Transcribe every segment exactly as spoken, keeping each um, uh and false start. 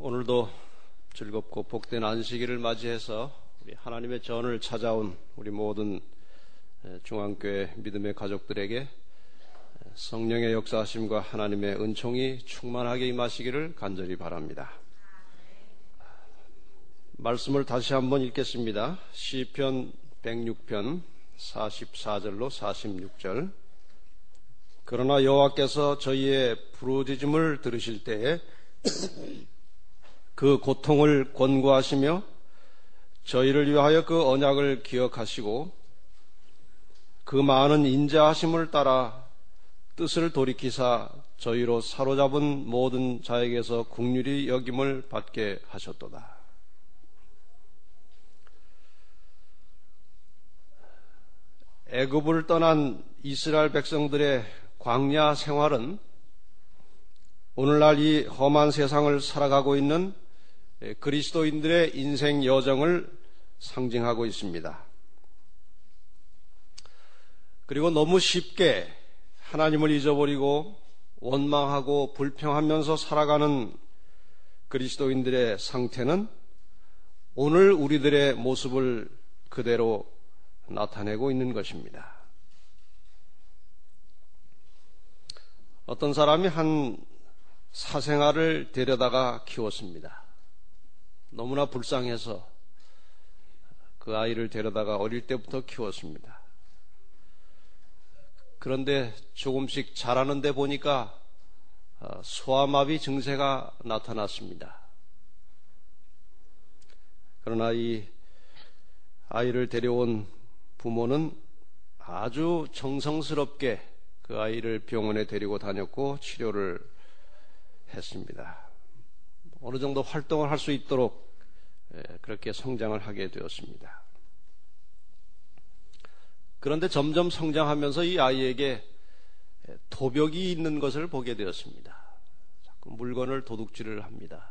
오늘도 즐겁고 복된 안식일을 맞이해서 우리 하나님의 전을 찾아온 우리 모든 중앙교회 믿음의 가족들에게 성령의 역사하심과 하나님의 은총이 충만하게 임하시기를 간절히 바랍니다. 말씀을 다시 한번 읽겠습니다. 시편 백육 편 사십사 절로 사십육 절. 그러나 여호와께서 저희의 부르짖음을 들으실 때에 그 고통을 권고하시며 저희를 위하여 그 언약을 기억하시고 그 많은 인자하심을 따라 뜻을 돌이키사 저희로 사로잡은 모든 자에게서 긍휼히 여김을 받게 하셨도다. 애굽을 떠난 이스라엘 백성들의 광야 생활은 오늘날 이 험한 세상을 살아가고 있는 그리스도인들의 인생 여정을 상징하고 있습니다. 그리고 너무 쉽게 하나님을 잊어버리고 원망하고 불평하면서 살아가는 그리스도인들의 상태는 오늘 우리들의 모습을 그대로 나타내고 있는 것입니다. 어떤 사람이 한 사생아를 데려다가 키웠습니다. 너무나 불쌍해서 그 아이를 데려다가 어릴 때부터 키웠습니다. 그런데 조금씩 자라는데 보니까 소아마비 증세가 나타났습니다. 그러나 이 아이를 데려온 부모는 아주 정성스럽게 그 아이를 병원에 데리고 다녔고 치료를 했습니다. 어느 정도 활동을 할 수 있도록 그렇게 성장을 하게 되었습니다. 그런데 점점 성장하면서 이 아이에게 도벽이 있는 것을 보게 되었습니다. 자꾸 물건을 도둑질을 합니다.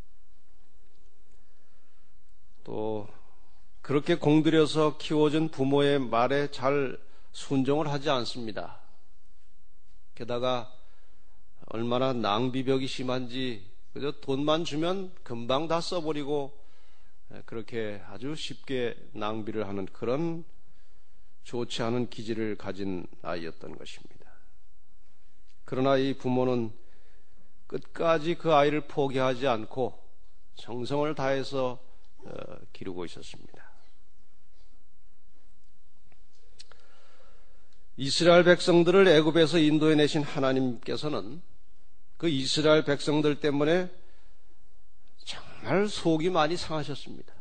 또 그렇게 공들여서 키워준 부모의 말에 잘 순종을 하지 않습니다. 게다가 얼마나 낭비벽이 심한지 그저 돈만 주면 금방 다 써버리고 그렇게 아주 쉽게 낭비를 하는 그런 좋지 않은 기질을 가진 아이였던 것입니다. 그러나 이 부모는 끝까지 그 아이를 포기하지 않고 정성을 다해서 기르고 있었습니다. 이스라엘 백성들을 애굽에서 인도해 내신 하나님께서는 그 이스라엘 백성들 때문에 정말 속이 많이 상하셨습니다.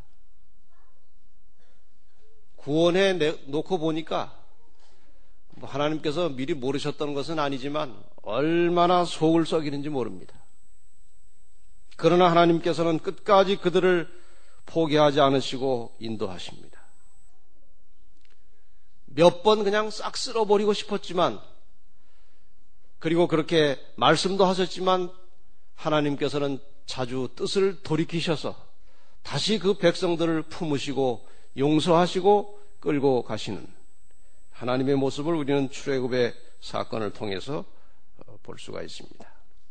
구원해 놓고 보니까 하나님께서 미리 모르셨던 것은 아니지만 얼마나 속을 썩이는지 모릅니다. 그러나 하나님께서는 끝까지 그들을 포기하지 않으시고 인도하십니다. 몇 번 그냥 싹 쓸어버리고 싶었지만 그리고 그렇게 말씀도 하셨지만 하나님께서는 자주 뜻을 돌이키셔서 다시 그 백성들을 품으시고 용서하시고 끌고 가시는 하나님의 모습을 우리는 출애굽의 사건을 통해서 볼 수가 있습니다.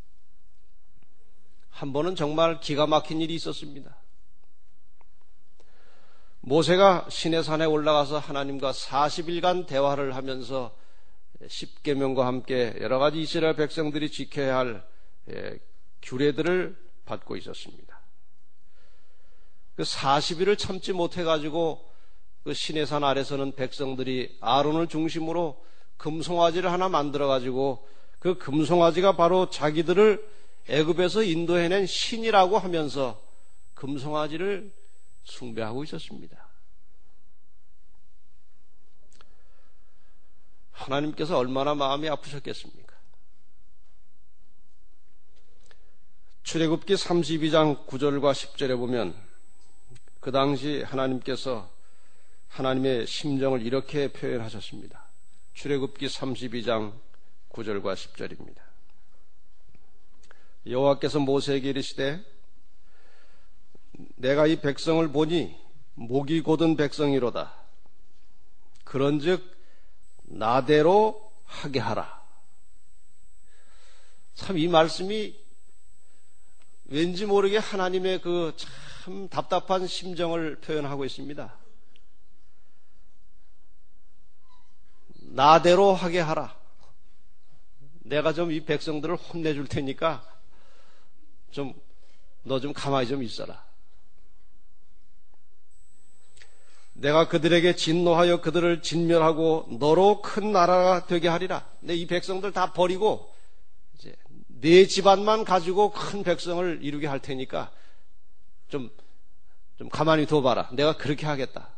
한 번은 정말 기가 막힌 일이 있었습니다. 모세가 시내산에 올라가서 하나님과 사십 일간 대화를 하면서 십계명과 함께 여러 가지 이스라엘 백성들이 지켜야 할 규례들을 받고 있었습니다. 그 사십 일을 참지 못해가지고 그 시내산 아래서는 백성들이 아론을 중심으로 금송아지를 하나 만들어가지고 그 금송아지가 바로 자기들을 애굽에서 인도해낸 신이라고 하면서 금송아지를 숭배하고 있었습니다. 하나님께서 얼마나 마음이 아프셨겠습니까? 출애굽기 삼십이 장 구 절과 십 절에 보면 그 당시 하나님께서 하나님의 심정을 이렇게 표현하셨습니다. 출애굽기 삼십이 장 구 절과 십 절입니다. 여호와께서 모세에게 이르시되 내가 이 백성을 보니 목이 곧은 백성이로다. 그런즉 나대로 하게 하라. 참 이 말씀이 왠지 모르게 하나님의 그 참 답답한 심정을 표현하고 있습니다. 나대로 하게 하라. 내가 좀 이 백성들을 혼내줄 테니까 좀 너 좀 가만히 좀 있어라. 내가 그들에게 진노하여 그들을 진멸하고 너로 큰 나라가 되게 하리라. 근데 이 백성들 다 버리고 이제 네 집안만 가지고 큰 백성을 이루게 할 테니까 좀, 좀 가만히 둬봐라. 내가 그렇게 하겠다.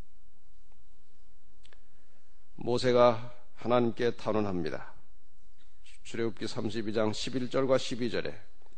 모세가 하나님께 탄원합니다. 출애굽기 삼십이 장 십일 절과 십이 절에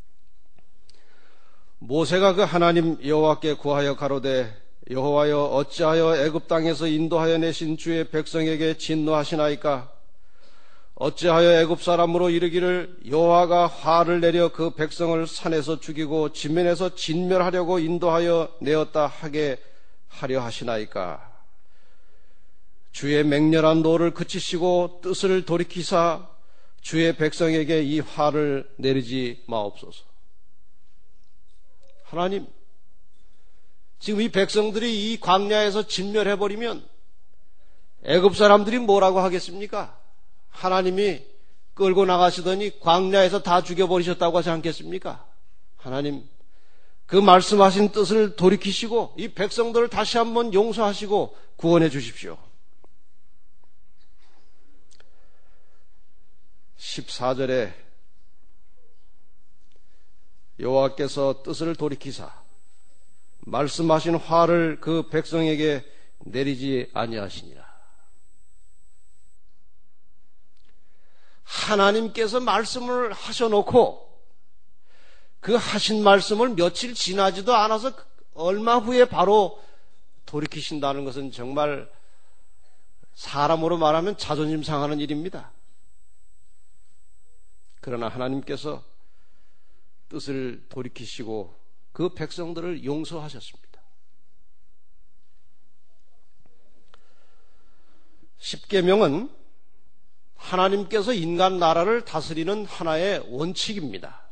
모세가 그 하나님 여호와께 구하여 가로되 여호와여 어찌하여 애굽 땅에서 인도하여 내신 주의 백성에게 진노하시나이까? 어찌하여 애굽 사람으로 이르기를 여호와가 화를 내려 그 백성을 산에서 죽이고 지면에서 진멸하려고 인도하여 내었다 하게 하려 하시나이까? 주의 맹렬한 노를 그치시고 뜻을 돌이키사 주의 백성에게 이 화를 내리지 마옵소서. 하나님, 지금 이 백성들이 이 광야에서 진멸해버리면 애굽 사람들이 뭐라고 하겠습니까? 하나님이 끌고 나가시더니 광야에서 다 죽여버리셨다고 하지 않겠습니까? 하나님, 그 말씀하신 뜻을 돌이키시고 이 백성들을 다시 한번 용서하시고 구원해 주십시오. 십사 절에 여호와께서 뜻을 돌이키사 말씀하신 화를 그 백성에게 내리지 아니하시니라. 하나님께서 말씀을 하셔놓고 그 하신 말씀을 며칠 지나지도 않아서 얼마 후에 바로 돌이키신다는 것은 정말 사람으로 말하면 자존심 상하는 일입니다. 그러나 하나님께서 뜻을 돌이키시고 그 백성들을 용서하셨습니다. 십계명은 하나님께서 인간 나라를 다스리는 하나의 원칙입니다.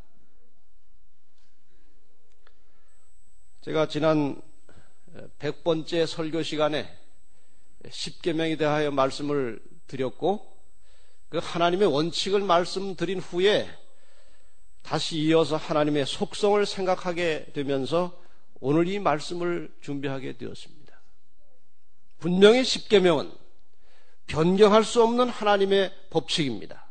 제가 지난 백 번째 설교 시간에 십계명에 대하여 말씀을 드렸고 그 하나님의 원칙을 말씀드린 후에 다시 이어서 하나님의 속성을 생각하게 되면서 오늘 이 말씀을 준비하게 되었습니다. 분명히 십계명은 변경할 수 없는 하나님의 법칙입니다.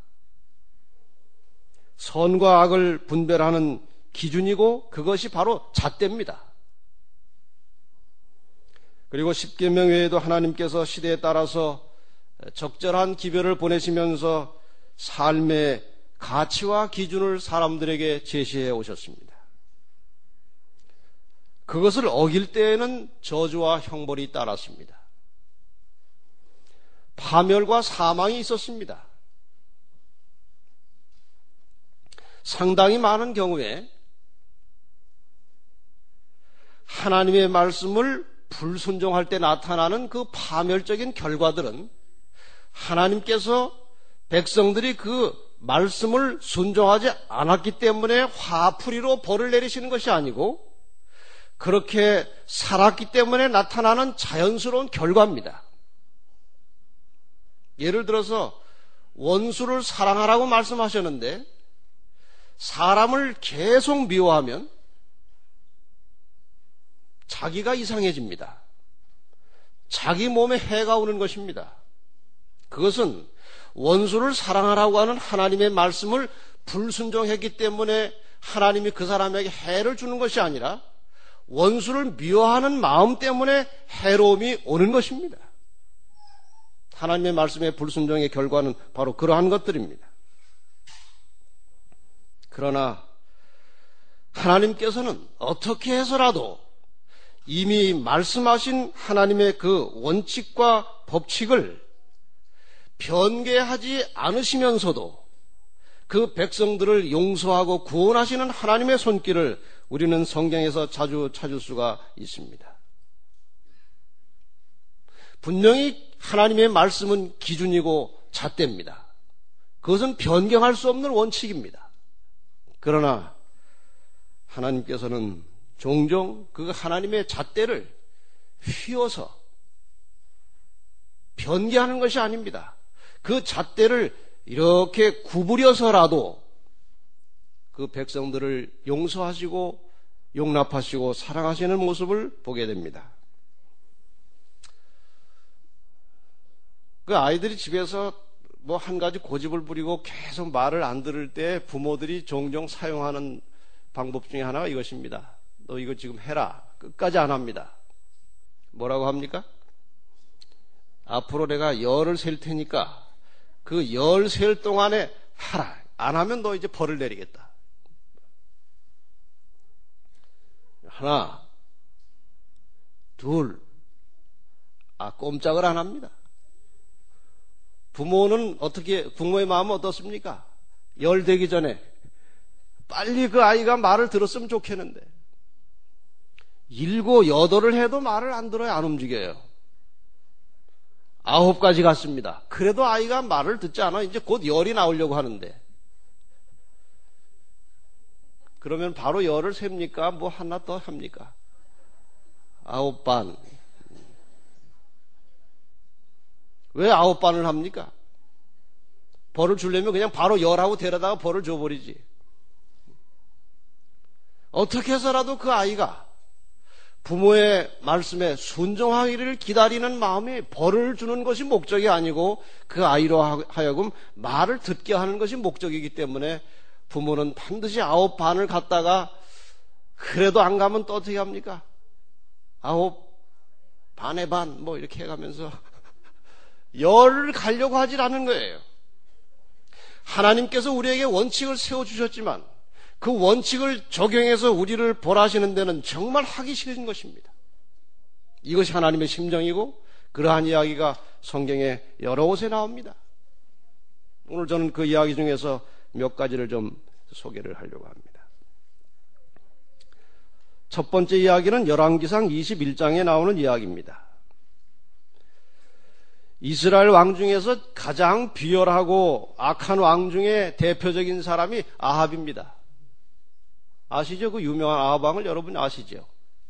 선과 악을 분별하는 기준이고 그것이 바로 잣대입니다. 그리고 십계명 외에도 하나님께서 시대에 따라서 적절한 기별을 보내시면서 삶의 가치와 기준을 사람들에게 제시해 오셨습니다. 그것을 어길 때에는 저주와 형벌이 따랐습니다. 파멸과 사망이 있었습니다. 상당히 많은 경우에 하나님의 말씀을 불순종할 때 나타나는 그 파멸적인 결과들은 하나님께서 백성들이 그 말씀을 순종하지 않았기 때문에 화풀이로 벌을 내리시는 것이 아니고 그렇게 살았기 때문에 나타나는 자연스러운 결과입니다. 예를 들어서 원수를 사랑하라고 말씀하셨는데 사람을 계속 미워하면 자기가 이상해집니다. 자기 몸에 해가 오는 것입니다. 그것은 원수를 사랑하라고 하는 하나님의 말씀을 불순종했기 때문에 하나님이 그 사람에게 해를 주는 것이 아니라 원수를 미워하는 마음 때문에 해로움이 오는 것입니다. 하나님의 말씀의 불순종의 결과는 바로 그러한 것들입니다. 그러나 하나님께서는 어떻게 해서라도 이미 말씀하신 하나님의 그 원칙과 법칙을 변개하지 않으시면서도 그 백성들을 용서하고 구원하시는 하나님의 손길을 우리는 성경에서 자주 찾을 수가 있습니다. 분명히 하나님의 말씀은 기준이고 잣대입니다. 그것은 변경할 수 없는 원칙입니다. 그러나 하나님께서는 종종 그 하나님의 잣대를 휘어서 변개하는 것이 아닙니다. 그 잣대를 이렇게 구부려서라도 그 백성들을 용서하시고 용납하시고 사랑하시는 모습을 보게 됩니다. 그 아이들이 집에서 뭐 한 가지 고집을 부리고 계속 말을 안 들을 때 부모들이 종종 사용하는 방법 중에 하나가 이것입니다. 너 이거 지금 해라. 끝까지 안 합니다. 뭐라고 합니까? 앞으로 내가 열을 셀 테니까 그 열 셀 동안에 하라. 안 하면 너 이제 벌을 내리겠다. 하나, 둘, 아, 꼼짝을 안 합니다. 부모는 어떻게, 부모의 마음은 어떻습니까? 열 되기 전에 빨리 그 아이가 말을 들었으면 좋겠는데, 일곱, 여덟을 해도 말을 안 들어요. 안 움직여요. 아홉까지 갔습니다. 그래도 아이가 말을 듣지 않아. 이제 곧 열이 나오려고 하는데. 그러면 바로 열을 셉니까? 뭐 하나 더 합니까? 아홉 반. 왜 아홉 반을 합니까? 벌을 주려면 그냥 바로 열하고 데려다가 벌을 줘버리지. 어떻게 해서라도 그 아이가 부모의 말씀에 순종하기를 기다리는 마음이 벌을 주는 것이 목적이 아니고 그 아이로 하여금 말을 듣게 하는 것이 목적이기 때문에 부모는 반드시 아홉 반을 갔다가 그래도 안 가면 또 어떻게 합니까? 아홉 반의 반 뭐 이렇게 해가면서 열을 가려고 하질 않은 거예요. 하나님께서 우리에게 원칙을 세워주셨지만 그 원칙을 적용해서 우리를 벌하시는 데는 정말 하기 싫은 것입니다. 이것이 하나님의 심정이고 그러한 이야기가 성경에 여러 곳에 나옵니다. 오늘 저는 그 이야기 중에서 몇 가지를 좀 소개를 하려고 합니다. 첫 번째 이야기는 열왕기상 이십일 장에 나오는 이야기입니다. 이스라엘 왕 중에서 가장 비열하고 악한 왕 중에 대표적인 사람이 아합입니다. 아시죠? 그 유명한 아합 왕을 여러분 아시죠?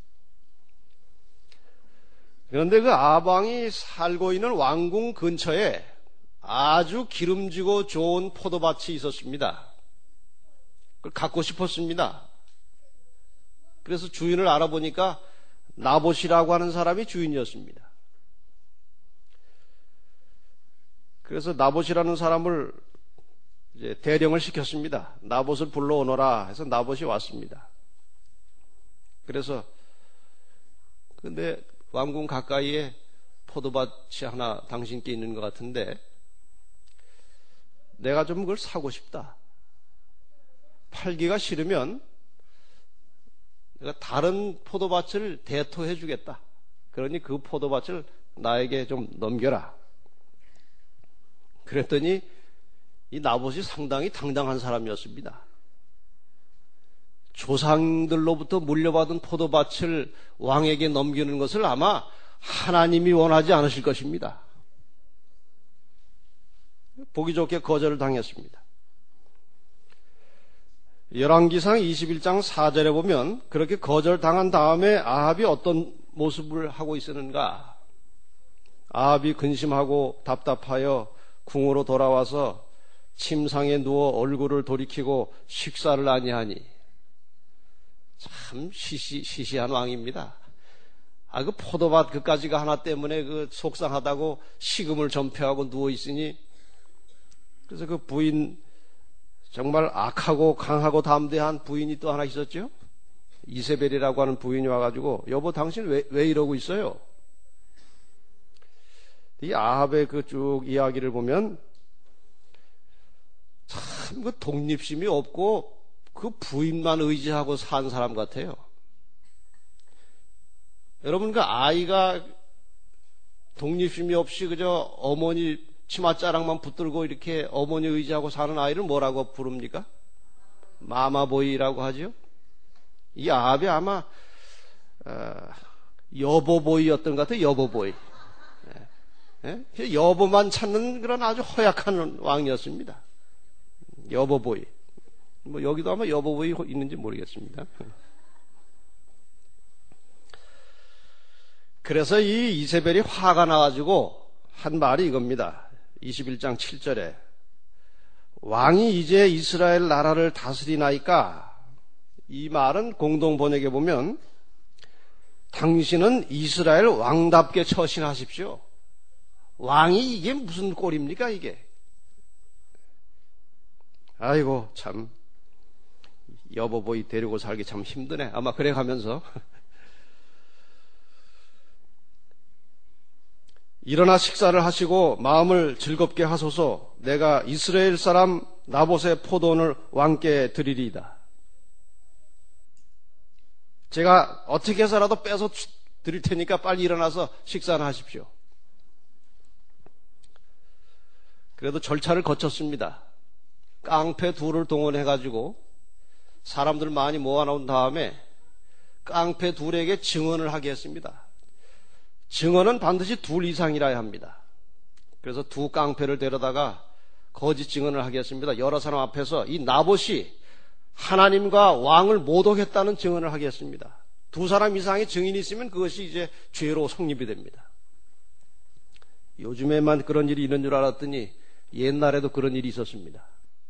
그런데 그 아합 왕이 살고 있는 왕궁 근처에 아주 기름지고 좋은 포도밭이 있었습니다. 그걸 갖고 싶었습니다. 그래서 주인을 알아보니까 나봇이라고 하는 사람이 주인이었습니다. 그래서 나봇이라는 사람을 이제 대령을 시켰습니다. 나봇을 불러오너라 해서 나봇이 왔습니다. 그래서 근데 왕궁 가까이에 포도밭이 하나 당신께 있는 것 같은데 내가 좀 그걸 사고 싶다. 팔기가 싫으면 내가 다른 포도밭을 대토해 주겠다. 그러니 그 포도밭을 나에게 좀 넘겨라. 그랬더니 이 나봇이 상당히 당당한 사람이었습니다. 조상들로부터 물려받은 포도밭을 왕에게 넘기는 것을 아마 하나님이 원하지 않으실 것입니다. 보기 좋게 거절을 당했습니다. 열왕기상 이십일 장 사 절에 보면 그렇게 거절당한 다음에 아합이 어떤 모습을 하고 있었는가? 아합이 근심하고 답답하여 궁으로 돌아와서 침상에 누워 얼굴을 돌이키고 식사를 아니하니 참 시시, 시시한 왕입니다. 아, 그 포도밭 그까지가 하나 때문에 그 속상하다고 식음을 전폐하고 누워 있으니 그래서 그 부인 정말 악하고 강하고 담대한 부인이 또 하나 있었죠. 이세벨이라고 하는 부인이 와가지고 여보 당신 왜, 왜 이러고 있어요? 이 아합의 그 쭉 이야기를 보면 참 그 독립심이 없고 그 부인만 의지하고 산 사람 같아요. 여러분 그 아이가 독립심이 없이 그저 어머니 치맛자락만 붙들고 이렇게 어머니 의지하고 사는 아이를 뭐라고 부릅니까? 마마보이라고 하죠. 이 아합이 아마 어, 여보보이였던 것 같아요. 여보보이. 예? 예? 여보만 찾는 그런 아주 허약한 왕이었습니다. 여보보이. 뭐 여기도 아마 여보보이 있는지 모르겠습니다. 그래서 이 이세벨이 화가 나가지고 한 말이 이겁니다. 이십일 장 칠 절에 왕이 이제 이스라엘 나라를 다스리나이까, 이 말은 공동 번역에 보면 당신은 이스라엘 왕답게 처신하십시오. 왕이 이게 무슨 꼴입니까 이게. 아이고 참 여보보이 데리고 살기 참 힘드네, 아마 그래 가면서 일어나 식사를 하시고 마음을 즐겁게 하소서. 내가 이스라엘 사람 나봇의 포도원을 왕께 드리리이다. 제가 어떻게 해서라도 빼서 드릴 테니까 빨리 일어나서 식사를 하십시오. 그래도 절차를 거쳤습니다. 깡패 둘을 동원해가지고 사람들 많이 모아놓은 다음에 깡패 둘에게 증언을 하게 했습니다. 증언은 반드시 둘 이상이라야 합니다. 그래서 두 깡패를 데려다가 거짓 증언을 하게 했습니다. 여러 사람 앞에서 이 나봇이 하나님과 왕을 모독했다는 증언을 하게 했습니다. 두 사람 이상의 증인이 있으면 그것이 이제 죄로 성립이 됩니다. 요즘에만 그런 일이 있는 줄 알았더니 옛날에도 그런 일이 있었습니다.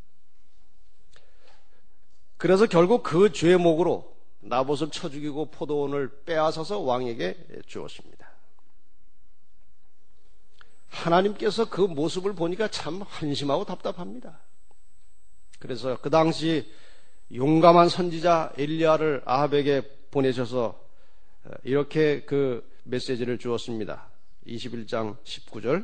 그래서 결국 그 죄목으로 나봇을 쳐 죽이고 포도원을 빼앗아서 왕에게 주었습니다. 하나님께서 그 모습을 보니까 참 한심하고 답답합니다. 그래서 그 당시 용감한 선지자 엘리야를 아합에게 보내셔서 이렇게 그 메시지를 주었습니다. 이십일 장 십구 절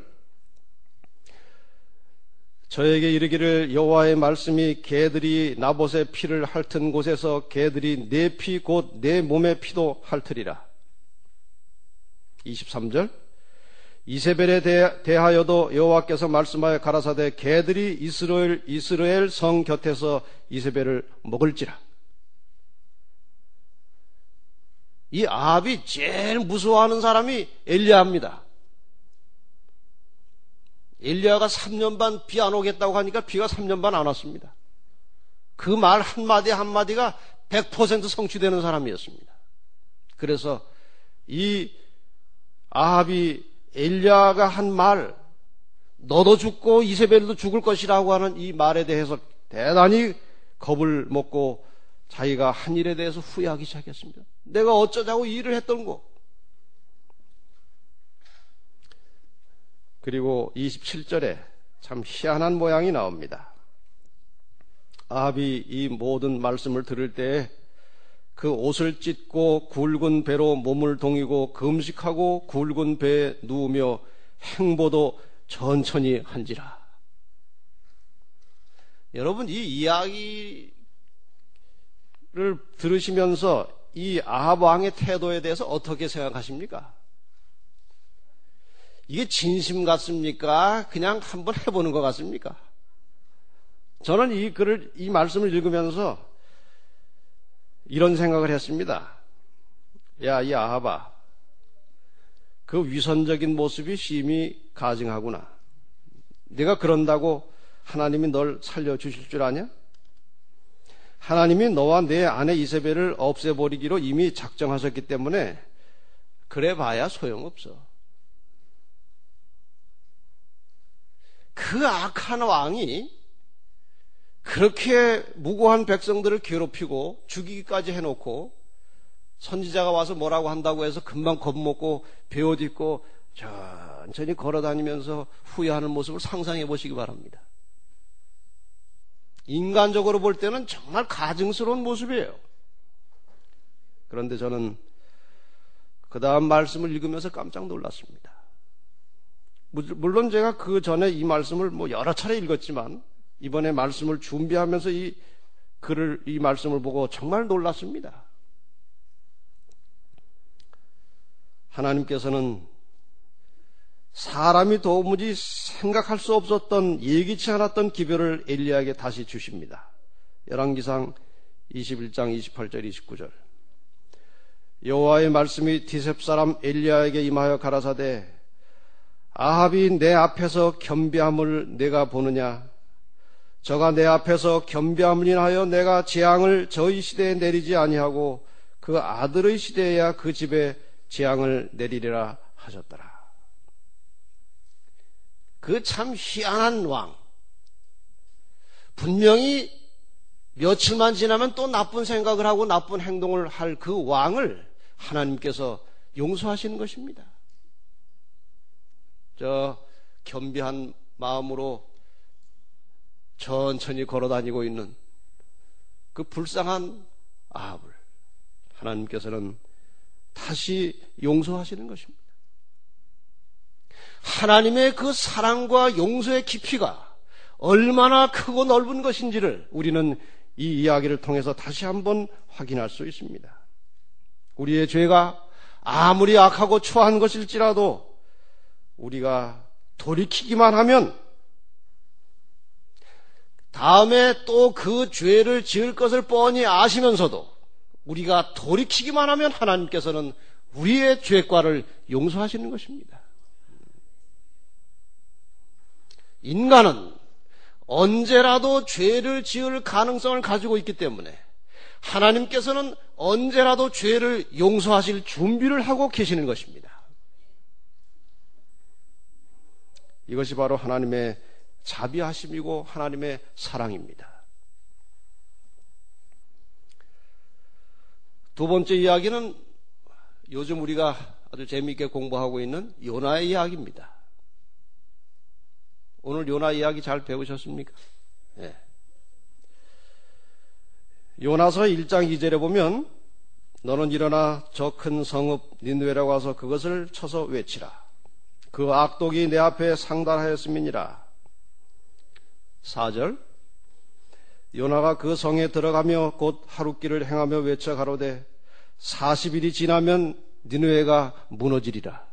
저에게 이르기를 여호와의 말씀이 개들이 나봇의 피를 핥은 곳에서 개들이 내 피 곧 내 몸의 피도 핥으리라. 이십삼 절 이세벨에 대하여도 여호와께서 말씀하여 가라사대 개들이 이스라엘, 이스라엘 성 곁에서 이세벨을 먹을지라. 이 아합이 제일 무서워하는 사람이 엘리야입니다. 엘리야가 삼 년 반 비 안 오겠다고 하니까 비가 삼 년 반 안 왔습니다. 그 말 한마디 한마디가 백 퍼센트 성취되는 사람이었습니다. 그래서 이 아합이 엘리야가 한 말, 너도 죽고 이세벨도 죽을 것이라고 하는 이 말에 대해서 대단히 겁을 먹고 자기가 한 일에 대해서 후회하기 시작했습니다. 내가 어쩌자고 이 일을 했던 거. 그리고 이십칠 절에 참 희한한 모양이 나옵니다. 아합이 이 모든 말씀을 들을 때에 그 옷을 찢고 굵은 배로 몸을 동이고 금식하고 굵은 배에 누우며 행보도 천천히 한지라. 여러분, 이 이야기를 들으시면서 이 아합 왕의 태도에 대해서 어떻게 생각하십니까? 이게 진심 같습니까? 그냥 한번 해보는 것 같습니까? 저는 이 글을, 이 말씀을 읽으면서 이런 생각을 했습니다. 야, 이 아합아, 그 위선적인 모습이 심히 가증하구나. 네가 그런다고 하나님이 널 살려주실 줄 아냐? 하나님이 너와 내 아내 이세벨을 없애버리기로 이미 작정하셨기 때문에 그래 봐야 소용없어. 그 악한 왕이 그렇게 무고한 백성들을 괴롭히고 죽이기까지 해놓고 선지자가 와서 뭐라고 한다고 해서 금방 겁먹고 베옷 입고 천천히 걸어다니면서 후회하는 모습을 상상해 보시기 바랍니다. 인간적으로 볼 때는 정말 가증스러운 모습이에요. 그런데 저는 그 다음 말씀을 읽으면서 깜짝 놀랐습니다. 물론 제가 그 전에 이 말씀을 뭐 여러 차례 읽었지만 이번에 말씀을 준비하면서 이 글을, 이 말씀을 보고 정말 놀랐습니다. 하나님께서는 사람이 도무지 생각할 수 없었던, 예기치 않았던 기별을 엘리야에게 다시 주십니다. 열왕기상 이십일 장 이십팔 절 이십구 절 여호와의 말씀이 디셉 사람 엘리야에게 임하여 가라사대 아합이 내 앞에서 겸비함을 내가 보느냐? 저가 내 앞에서 겸비함을 인하여 내가 재앙을 저희 시대에 내리지 아니하고 그 아들의 시대에야 그 집에 재앙을 내리리라 하셨더라. 그 참 희한한 왕. 분명히 며칠만 지나면 또 나쁜 생각을 하고 나쁜 행동을 할 그 왕을 하나님께서 용서하시는 것입니다. 저 겸비한 마음으로 천천히 걸어다니고 있는 그 불쌍한 아합을 하나님께서는 다시 용서하시는 것입니다. 하나님의 그 사랑과 용서의 깊이가 얼마나 크고 넓은 것인지를 우리는 이 이야기를 통해서 다시 한번 확인할 수 있습니다. 우리의 죄가 아무리 악하고 초한 것일지라도 우리가 돌이키기만 하면 다음에 또 그 죄를 지을 것을 뻔히 아시면서도 우리가 돌이키기만 하면 하나님께서는 우리의 죄과를 용서하시는 것입니다. 인간은 언제라도 죄를 지을 가능성을 가지고 있기 때문에 하나님께서는 언제라도 죄를 용서하실 준비를 하고 계시는 것입니다. 이것이 바로 하나님의 자비하심이고 하나님의 사랑입니다. 두 번째 이야기는 요즘 우리가 아주 재미있게 공부하고 있는 요나의 이야기입니다. 오늘 요나 이야기 잘 배우셨습니까? 네. 요나서 일 장 이 절에 보면 너는 일어나 저 큰 성읍 니느웨라고 와서 그것을 쳐서 외치라. 그 악독이 내 앞에 상달하였음이니라. 사 절 요나가 그 성에 들어가며 곧 하룻길을 행하며 외쳐 가로되 사십 일이 지나면 니느웨가 무너지리라.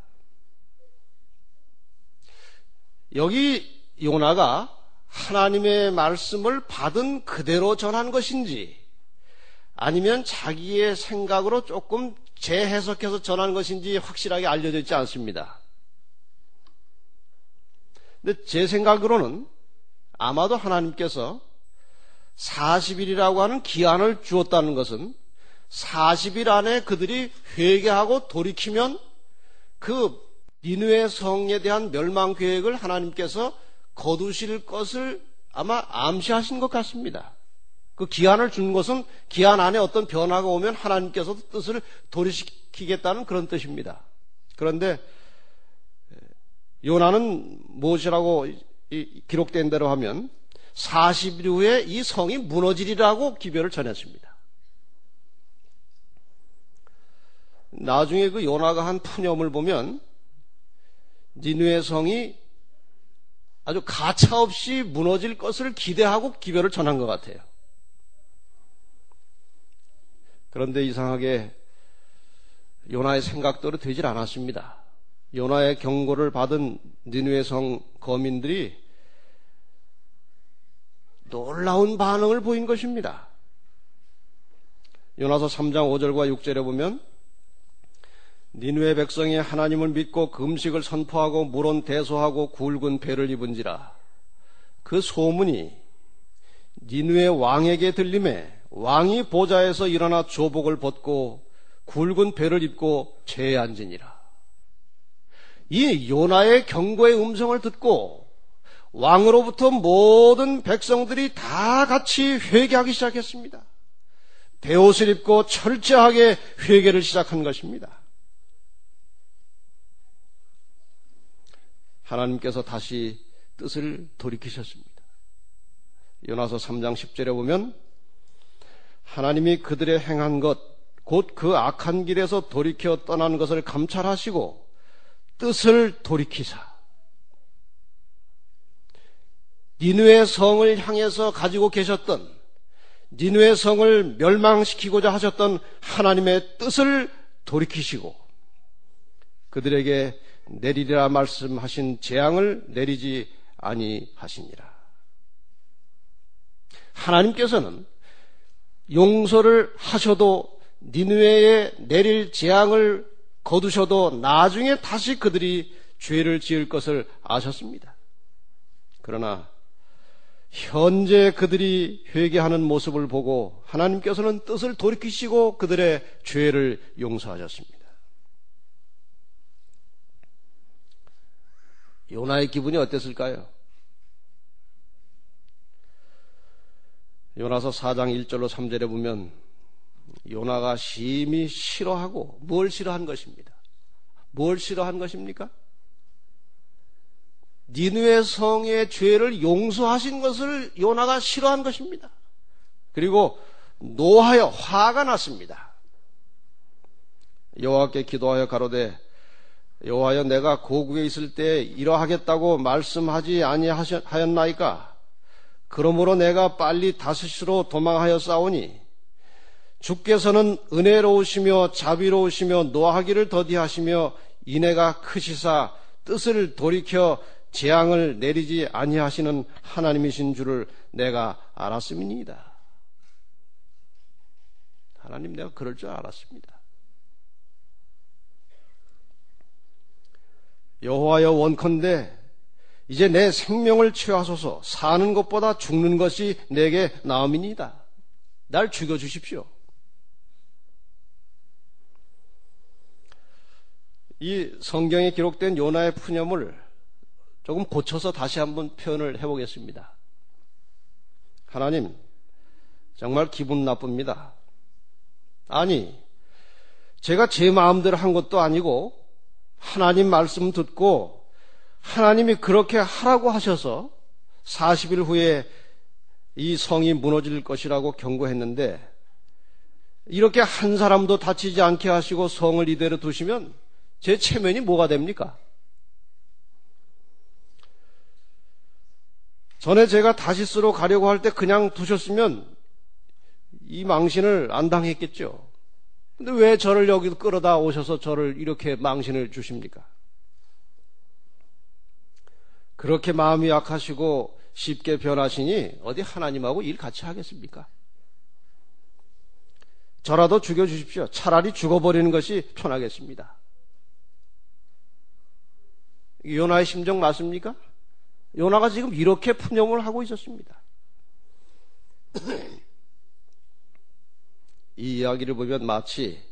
여기 요나가 하나님의 말씀을 받은 그대로 전한 것인지 아니면 자기의 생각으로 조금 재해석해서 전한 것인지 확실하게 알려져 있지 않습니다. 근데 제 생각으로는 아마도 하나님께서 사십 일이라고 하는 기한을 주었다는 것은 사십 일 안에 그들이 회개하고 돌이키면 그 니느웨 성에 대한 멸망 계획을 하나님께서 거두실 것을 아마 암시하신 것 같습니다. 그 기한을 준 것은 기한 안에 어떤 변화가 오면 하나님께서도 뜻을 돌이키겠다는 그런 뜻입니다. 그런데 요나는 무엇이라고 기록된 대로 하면 사십 일 후에 이 성이 무너지리라고 기별을 전했습니다. 나중에 그 요나가 한 푸념을 보면 니느웨 성이 아주 가차없이 무너질 것을 기대하고 기별을 전한 것 같아요. 그런데 이상하게 요나의 생각대로 되질 않았습니다. 요나의 경고를 받은 니느웨 성 거민들이 놀라운 반응을 보인 것입니다. 요나서 삼 장 오 절과 육 절에 보면 니느웨 백성이 하나님을 믿고 금식을 선포하고 물은 대소하고 굵은 배를 입은지라. 그 소문이 니느웨 왕에게 들림에 왕이 보좌에서 일어나 조복을 벗고 굵은 배를 입고 죄에 앉으니라. 이 요나의 경고의 음성을 듣고 왕으로부터 모든 백성들이 다 같이 회개하기 시작했습니다. 베옷을 입고 철저하게 회개를 시작한 것입니다. 하나님께서 다시 뜻을 돌이키셨습니다. 요나서 삼 장 십 절에 보면 하나님이 그들의 행한 것, 곧 그 악한 길에서 돌이켜 떠난 것을 감찰하시고 뜻을 돌이키사 니느웨 성을 향해서 가지고 계셨던 니느웨 성을 멸망시키고자 하셨던 하나님의 뜻을 돌이키시고 그들에게 내리리라 말씀하신 재앙을 내리지 아니하시니라. 하나님께서는 용서를 하셔도 니느웨에 내릴 재앙을 거두셔도 나중에 다시 그들이 죄를 지을 것을 아셨습니다. 그러나 현재 그들이 회개하는 모습을 보고 하나님께서는 뜻을 돌이키시고 그들의 죄를 용서하셨습니다. 요나의 기분이 어땠을까요? 요나서 사 장 일 절로 삼 절에 보면 요나가 심히 싫어하고, 뭘 싫어한 것입니다. 뭘 싫어한 것입니까? 니느웨 성의 죄를 용서하신 것을 요나가 싫어한 것입니다. 그리고 노하여 화가 났습니다. 여호와께 기도하여 가로되 여호와여 내가 고국에 있을 때 이러하겠다고 말씀하지 아니하였나이까? 그러므로 내가 빨리 다시스로 도망하여 싸우니 주께서는 은혜로우시며 자비로우시며 노하기를 더디하시며 인애가 크시사 뜻을 돌이켜 재앙을 내리지 아니하시는 하나님이신 줄을 내가 알았음이니이다. 하나님, 내가 그럴 줄 알았습니다. 여호와여 원컨대 이제 내 생명을 취하소서. 사는 것보다 죽는 것이 내게 나음이니이다. 날 죽여주십시오. 이 성경에 기록된 요나의 푸념을 조금 고쳐서 다시 한번 표현을 해보겠습니다. 하나님, 정말 기분 나쁩니다. 아니, 제가 제 마음대로 한 것도 아니고 하나님 말씀 듣고 하나님이 그렇게 하라고 하셔서 사십 일 후에 이 성이 무너질 것이라고 경고했는데 이렇게 한 사람도 다치지 않게 하시고 성을 이대로 두시면 제 체면이 뭐가 됩니까? 전에 제가 다시스로 가려고 할 때 그냥 두셨으면 이 망신을 안 당했겠죠. 근데 왜 저를 여기 끌어다 오셔서 저를 이렇게 망신을 주십니까? 그렇게 마음이 약하시고 쉽게 변하시니 어디 하나님하고 일 같이 하겠습니까? 저라도 죽여주십시오. 차라리 죽어버리는 것이 편하겠습니다. 요나의 심정 맞습니까? 요나가 지금 이렇게 푸념을 하고 있었습니다. 이 이야기를 보면 마치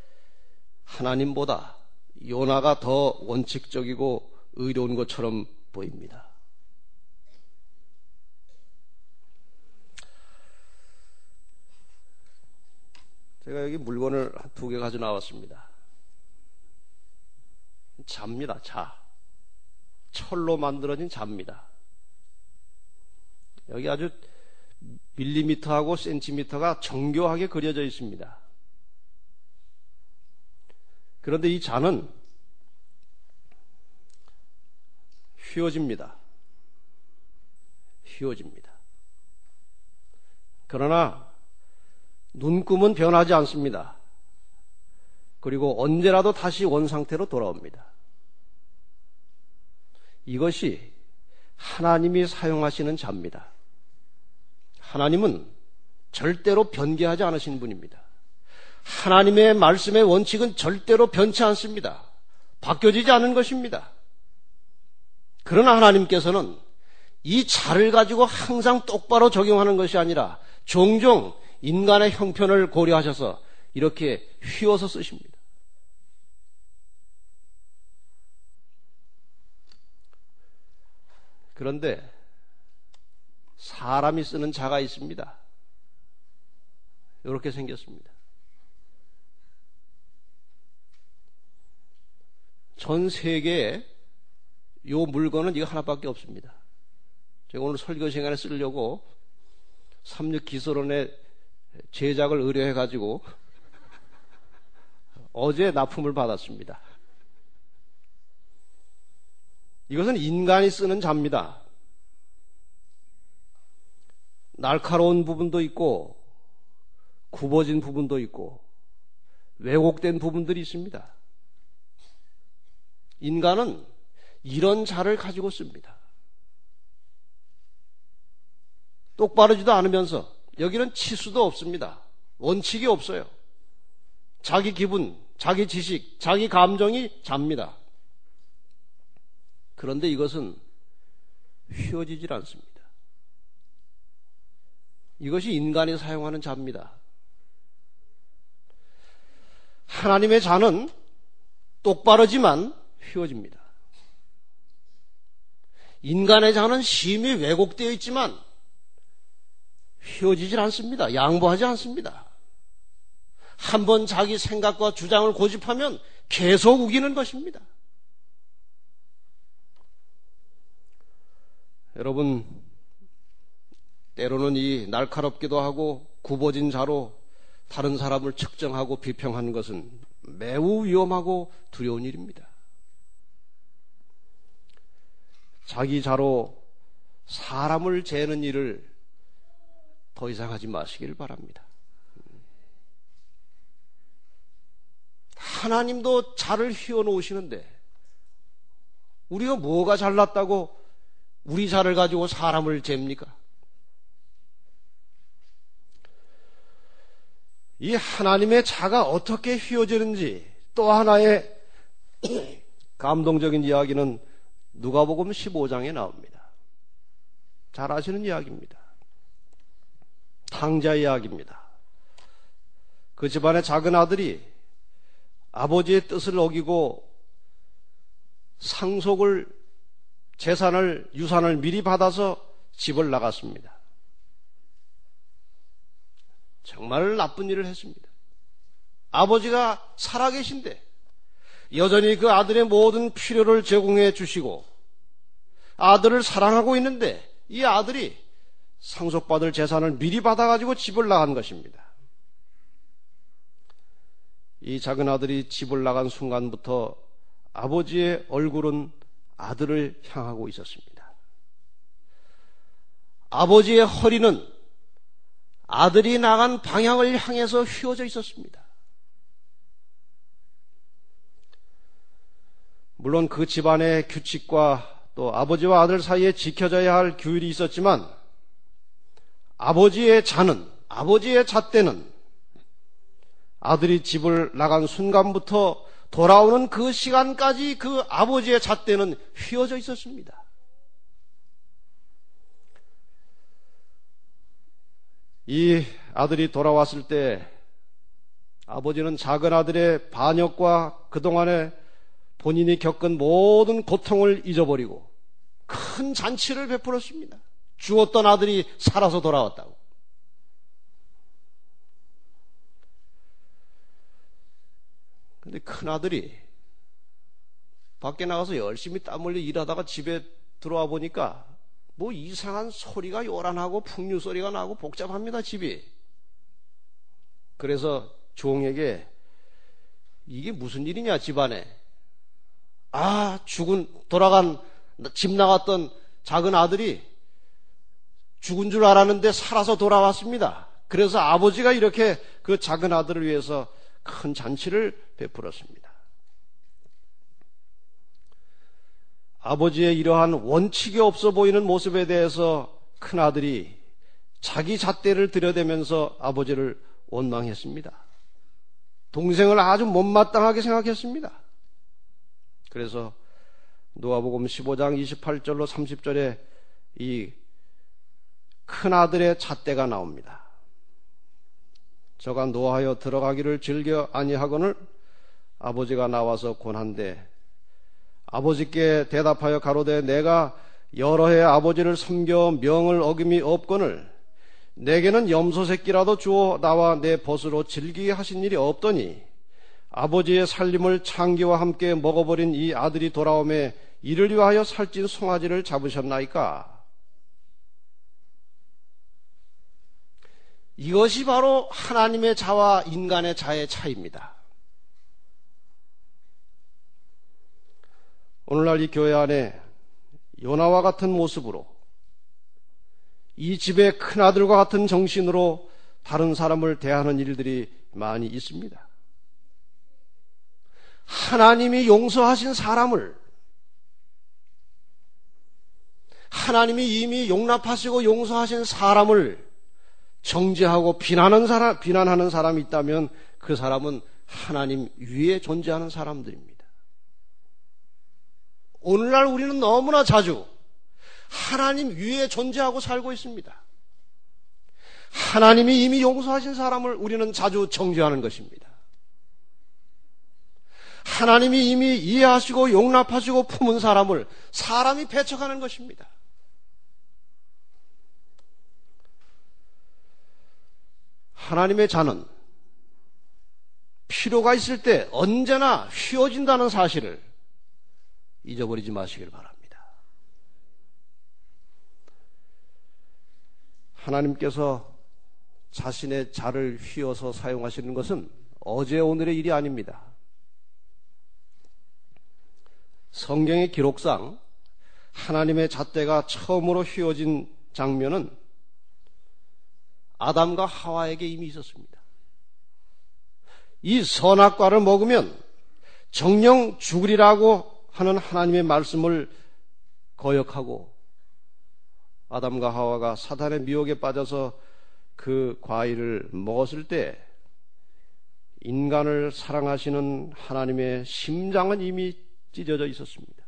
하나님보다 요나가 더 원칙적이고 의로운 것처럼 보입니다. 제가 여기 물건을 두 개 가져 나왔습니다. 자입니다. 자. 철로 만들어진 자입니다. 여기 아주 밀리미터하고 센티미터가 정교하게 그려져 있습니다. 그런데 이 자는 휘어집니다. 휘어집니다. 그러나 눈금은 변하지 않습니다. 그리고 언제라도 다시 원상태로 돌아옵니다. 이것이 하나님이 사용하시는 자입니다. 하나님은 절대로 변개하지 않으신 분입니다. 하나님의 말씀의 원칙은 절대로 변치 않습니다. 바뀌어지지 않은 것입니다. 그러나 하나님께서는 이 자를 가지고 항상 똑바로 적용하는 것이 아니라 종종 인간의 형편을 고려하셔서 이렇게 휘어서 쓰십니다. 그런데 사람이 쓰는 자가 있습니다. 이렇게 생겼습니다. 전 세계에 이 물건은 이거 하나밖에 없습니다. 제가 오늘 설교 시간에 쓰려고 삼육기술원에 제작을 의뢰해가지고 어제 납품을 받았습니다. 이것은 인간이 쓰는 자입니다. 날카로운 부분도 있고 굽어진 부분도 있고 왜곡된 부분들이 있습니다. 인간은 이런 자를 가지고 씁니다. 똑바르지도 않으면서 여기는 치수도 없습니다. 원칙이 없어요. 자기 기분, 자기 지식, 자기 감정이 잡니다. 그런데 이것은 휘어지질 않습니다. 이것이 인간이 사용하는 자입니다. 하나님의 자는 똑바르지만 휘어집니다. 인간의 자는 심히 왜곡되어 있지만 휘어지질 않습니다. 양보하지 않습니다. 한번 자기 생각과 주장을 고집하면 계속 우기는 것입니다. 여러분, 때로는 이 날카롭기도 하고 굽어진 자로 다른 사람을 측정하고 비평하는 것은 매우 위험하고 두려운 일입니다. 자기 자로 사람을 재는 일을 더 이상 하지 마시길 바랍니다. 하나님도 자를 휘어 놓으시는데 우리가 뭐가 잘났다고 우리 자를 가지고 사람을 잽니까? 이 하나님의 자가 어떻게 휘어지는지 또 하나의 감동적인 이야기는 누가복음 십오 장에 나옵니다. 잘 아시는 이야기입니다. 탕자 이야기입니다. 그 집안의 작은 아들이 아버지의 뜻을 어기고 상속을, 재산을, 유산을 미리 받아서 집을 나갔습니다. 정말 나쁜 일을 했습니다. 아버지가 살아계신데 여전히 그 아들의 모든 필요를 제공해 주시고 아들을 사랑하고 있는데 이 아들이 상속받을 재산을 미리 받아가지고 집을 나간 것입니다. 이 작은 아들이 집을 나간 순간부터 아버지의 얼굴은 아들을 향하고 있었습니다. 아버지의 허리는 아들이 나간 방향을 향해서 휘어져 있었습니다. 물론 그 집안의 규칙과 또 아버지와 아들 사이에 지켜져야 할 규율이 있었지만 아버지의 자는, 아버지의 잣대는 아들이 집을 나간 순간부터 돌아오는 그 시간까지 그 아버지의 잣대는 휘어져 있었습니다. 이 아들이 돌아왔을 때 아버지는 작은 아들의 반역과 그동안에 본인이 겪은 모든 고통을 잊어버리고 큰 잔치를 베풀었습니다. 죽었던 아들이 살아서 돌아왔다고. 근데 큰 아들이 밖에 나가서 열심히 땀 흘려 일하다가 집에 들어와 보니까 뭐 이상한 소리가 요란하고 풍류 소리가 나고 복잡합니다, 집이. 그래서 종에게 이게 무슨 일이냐, 집안에. 아, 죽은, 돌아간, 집 나갔던 작은 아들이 죽은 줄 알았는데 살아서 돌아왔습니다. 그래서 아버지가 이렇게 그 작은 아들을 위해서 큰 잔치를 베풀었습니다. 아버지의 이러한 원칙이 없어 보이는 모습에 대해서 큰아들이 자기 잣대를 들여대면서 아버지를 원망했습니다. 동생을 아주 못마땅하게 생각했습니다. 그래서 누가복음 십오 장 이십팔 절로 삼십 절에 이 큰아들의 잣대가 나옵니다. 저가 노하여 들어가기를 즐겨 아니하거늘 아버지가 나와서 권한대 아버지께 대답하여 가로되 내가 여러 해 아버지를 섬겨 명을 어김이 없거늘 내게는 염소 새끼라도 주어 나와 내 벗으로 즐기게 하신 일이 없더니 아버지의 살림을 창기와 함께 먹어버린 이 아들이 돌아오매 이를 위하여 살찐 송아지를 잡으셨나이까? 이것이 바로 하나님의 자와 인간의 자의 차이입니다. 오늘날 이 교회 안에 요나와 같은 모습으로 이 집의 큰아들과 같은 정신으로 다른 사람을 대하는 일들이 많이 있습니다. 하나님이 용서하신 사람을 하나님이 이미 용납하시고 용서하신 사람을 정죄하고 비난하는 사람, 비난하는 사람이 있다면 그 사람은 하나님 위에 존재하는 사람들입니다. 오늘날 우리는 너무나 자주 하나님 위에 존재하고 살고 있습니다. 하나님이 이미 용서하신 사람을 우리는 자주 정죄하는 것입니다. 하나님이 이미 이해하시고 용납하시고 품은 사람을 사람이 배척하는 것입니다. 하나님의 자는 필요가 있을 때 언제나 휘어진다는 사실을 잊어버리지 마시길 바랍니다. 하나님께서 자신의 자를 휘어서 사용하시는 것은 어제 오늘의 일이 아닙니다. 성경의 기록상 하나님의 잣대가 처음으로 휘어진 장면은 아담과 하와에게 이미 있었습니다. 이 선악과를 먹으면 정령 죽으리라고 하는 하나님의 말씀을 거역하고 아담과 하와가 사단의 미혹에 빠져서 그 과일을 먹었을 때 인간을 사랑하시는 하나님의 심장은 이미 찢어져 있었습니다.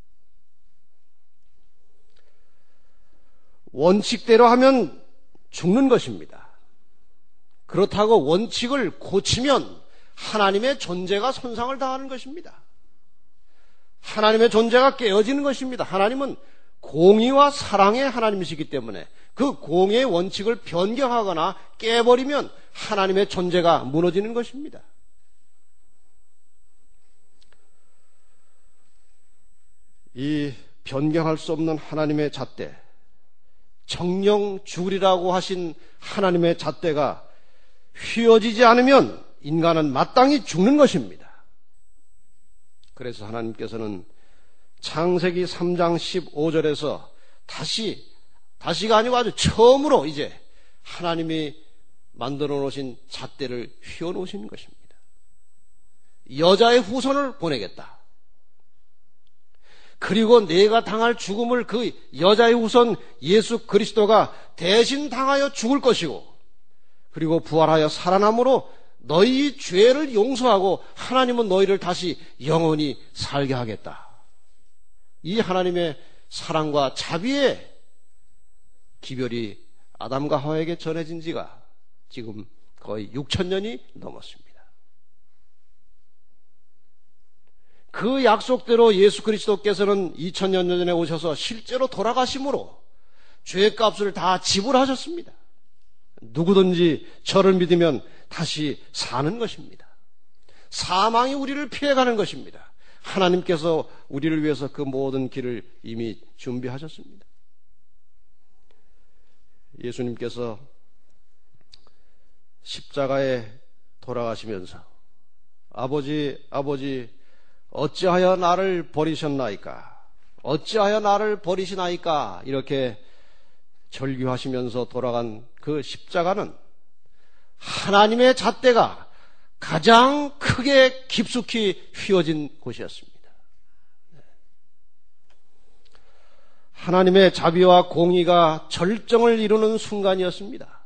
원칙대로 하면 죽는 것입니다. 그렇다고 원칙을 고치면 하나님의 존재가 손상을 당하는 것입니다. 하나님의 존재가 깨어지는 것입니다. 하나님은 공의와 사랑의 하나님이시기 때문에 그 공의의 원칙을 변경하거나 깨버리면 하나님의 존재가 무너지는 것입니다. 이 변경할 수 없는 하나님의 잣대, 정령 죽으리라고 하신 하나님의 잣대가 휘어지지 않으면 인간은 마땅히 죽는 것입니다. 그래서 하나님께서는 창세기 삼 장 십오 절에서 다시, 다시가 아니고 아주 처음으로 이제 하나님이 만들어 놓으신 잣대를 휘어 놓으신 것입니다. 여자의 후손을 보내겠다. 그리고 내가 당할 죽음을 그 여자의 후손 예수 그리스도가 대신 당하여 죽을 것이고, 그리고 부활하여 살아남으로 너희 죄를 용서하고 하나님은 너희를 다시 영원히 살게 하겠다. 이 하나님의 사랑과 자비의 기별이 아담과 하와에게 전해진 지가 지금 거의 육천 년이 넘었습니다. 그 약속대로 예수 그리스도께서는 이천 년 전에 오셔서 실제로 돌아가심으로 죄값을 다 지불하셨습니다. 누구든지 저를 믿으면 다시 사는 것입니다. 사망이 우리를 피해가는 것입니다. 하나님께서 우리를 위해서 그 모든 길을 이미 준비하셨습니다. 예수님께서 십자가에 돌아가시면서 아버지, 아버지, 어찌하여 나를 버리셨나이까? 어찌하여 나를 버리시나이까? 이렇게 절규하시면서 돌아간 그 십자가는 하나님의 잣대가 가장 크게 깊숙이 휘어진 곳이었습니다. 하나님의 자비와 공의가 절정을 이루는 순간이었습니다.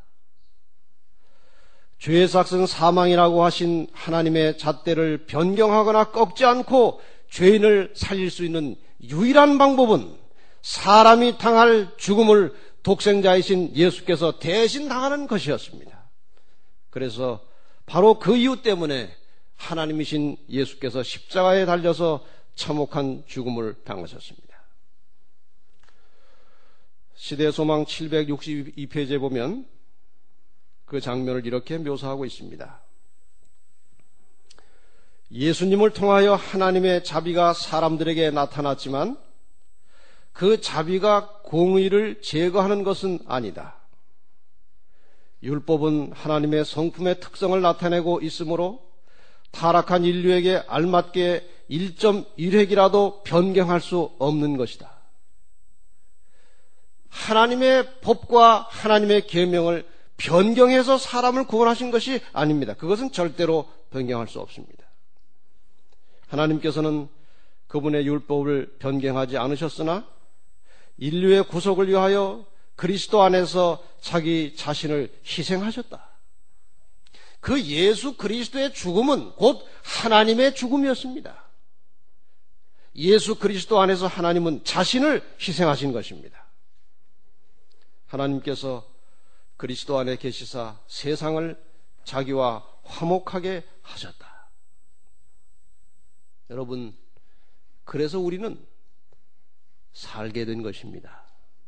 죄의 삭은 사망이라고 하신 하나님의 잣대를 변경하거나 꺾지 않고 죄인을 살릴 수 있는 유일한 방법은 사람이 당할 죽음을 독생자이신 예수께서 대신 당하는 것이었습니다. 그래서 바로 그 이유 때문에 하나님이신 예수께서 십자가에 달려서 참혹한 죽음을 당하셨습니다. 시대의 소망 칠백육십이 페이지에 보면 그 장면을 이렇게 묘사하고 있습니다. 예수님을 통하여 하나님의 자비가 사람들에게 나타났지만 그 자비가 공의를 제거하는 것은 아니다. 율법은 하나님의 성품의 특성을 나타내고 있으므로 타락한 인류에게 알맞게 일 점 일 획이라도 변경할 수 없는 것이다. 하나님의 법과 하나님의 계명을 변경해서 사람을 구원하신 것이 아닙니다. 그것은 절대로 변경할 수 없습니다. 하나님께서는 그분의 율법을 변경하지 않으셨으나 인류의 구속을 위하여 그리스도 안에서 자기 자신을 희생하셨다. 그 예수 그리스도의 죽음은 곧 하나님의 죽음이었습니다. 예수 그리스도 안에서 하나님은 자신을 희생하신 것입니다. 하나님께서 그리스도 안에 계시사 세상을 자기와 화목하게 하셨다. 여러분, 그래서 우리는 살게 된 것입니다.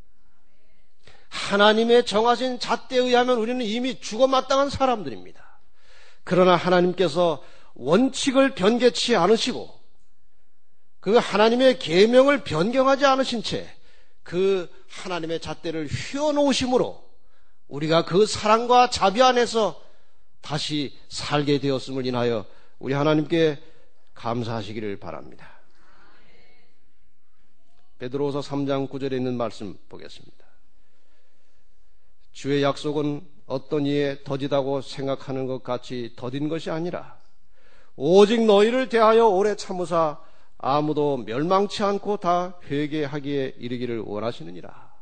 하나님의 정하신 잣대에 의하면 우리는 이미 죽어 마땅한 사람들입니다. 그러나 하나님께서 원칙을 변개치 않으시고 그 하나님의 계명을 변경하지 않으신 채 그 하나님의 잣대를 휘어놓으심으로 우리가 그 사랑과 자비 안에서 다시 살게 되었음을 인하여 우리 하나님께 감사하시기를 바랍니다. 베드로후서 삼 장 구 절에 있는 말씀 보겠습니다. 주의 약속은 어떤 이에 더디다고 생각하는 것 같이 더딘 것이 아니라 오직 너희를 대하여 오래 참으사 아무도 멸망치 않고 다 회개하기에 이르기를 원하시느니라.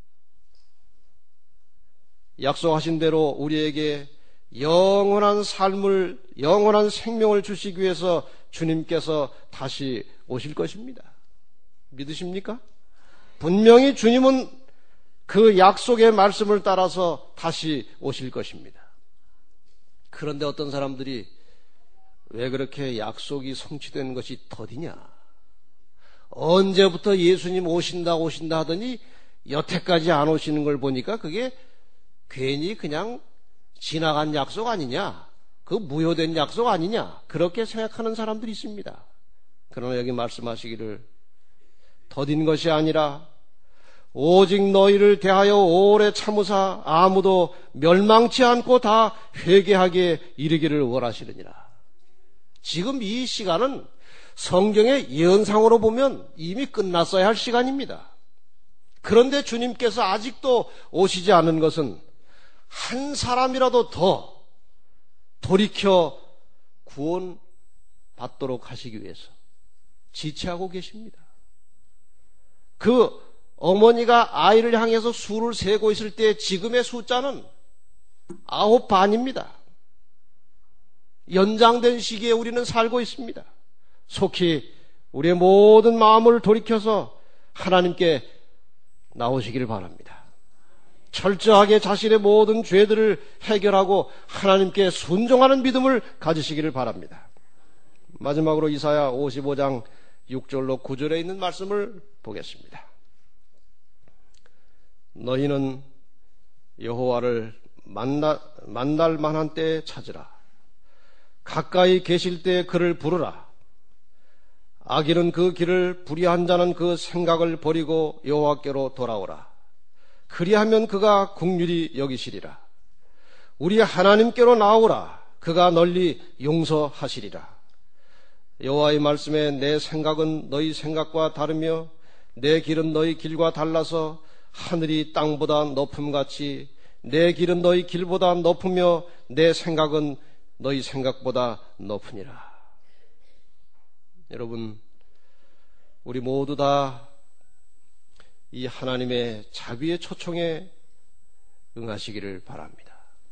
약속하신 대로 우리에게 영원한 삶을, 영원한 생명을 주시기 위해서 주님께서 다시 오실 것입니다. 믿으십니까? 분명히 주님은 그 약속의 말씀을 따라서 다시 오실 것입니다. 그런데 어떤 사람들이 왜 그렇게 약속이 성취되는 것이 더디냐? 언제부터 예수님 오신다 오신다 하더니 여태까지 안 오시는 걸 보니까 그게 괜히 그냥 지나간 약속 아니냐? 그 무효된 약속 아니냐? 그렇게 생각하는 사람들이 있습니다. 그러나 여기 말씀하시기를 더딘 것이 아니라 오직 너희를 대하여 오래 참으사 아무도 멸망치 않고 다 회개하게 이르기를 원하시느니라. 지금 이 시간은 성경의 예언상으로 보면 이미 끝났어야 할 시간입니다. 그런데 주님께서 아직도 오시지 않은 것은 한 사람이라도 더 돌이켜 구원받도록 하시기 위해서 지체하고 계십니다. 그 어머니가 아이를 향해서 수를 세고 있을 때 지금의 숫자는 아홉 반입니다. 연장된 시기에 우리는 살고 있습니다. 속히 우리의 모든 마음을 돌이켜서 하나님께 나오시기를 바랍니다. 철저하게 자신의 모든 죄들을 해결하고 하나님께 순종하는 믿음을 가지시기를 바랍니다. 마지막으로 이사야 오십오 장 육 절로 구 절에 있는 말씀을 보겠습니다. 너희는 여호와를 만나, 만날 만한 때에 찾으라. 가까이 계실 때 그를 부르라. 악인은 그 길을 불의한 자는 그 생각을 버리고 여호와께로 돌아오라. 그리하면 그가 긍휼히 여기시리라. 우리 하나님께로 나오라. 그가 널리 용서하시리라. 여호와의 말씀에 내 생각은 너희 생각과 다르며 내 길은 너희 길과 달라서 하늘이 땅보다 높음같이 내 길은 너희 길보다 높으며 내 생각은 너희 생각보다 높으니라. 여러분, 우리 모두 다 이 하나님의 자비의 초청에 응하시기를 바랍니다.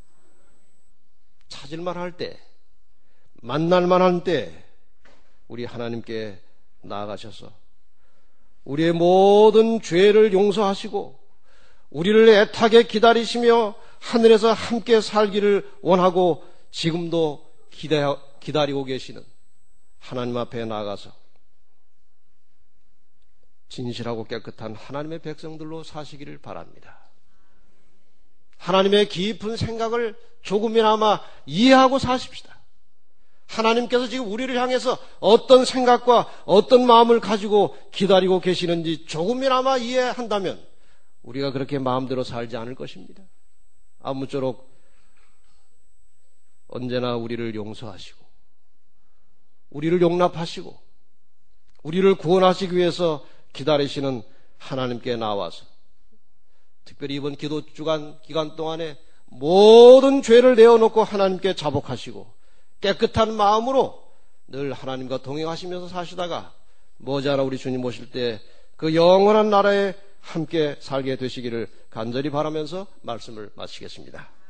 찾을만 할 때, 만날만 할 때 우리 하나님께 나아가셔서 우리의 모든 죄를 용서하시고 우리를 애타게 기다리시며 하늘에서 함께 살기를 원하고 지금도 기다리고 계시는 하나님 앞에 나아가서 진실하고 깨끗한 하나님의 백성들로 사시기를 바랍니다. 하나님의 깊은 생각을 조금이나마 이해하고 사십시다. 하나님께서 지금 우리를 향해서 어떤 생각과 어떤 마음을 가지고 기다리고 계시는지 조금이나마 이해한다면 우리가 그렇게 마음대로 살지 않을 것입니다. 아무쪼록 언제나 우리를 용서하시고 우리를 용납하시고 우리를 구원하시기 위해서 기다리시는 하나님께 나와서 특별히 이번 기도 주간 기간 동안에 모든 죄를 내어놓고 하나님께 자복하시고 깨끗한 마음으로 늘 하나님과 동행하시면서 사시다가 머지않아 우리 주님 오실 때 그 영원한 나라에 함께 살게 되시기를 간절히 바라면서 말씀을 마치겠습니다.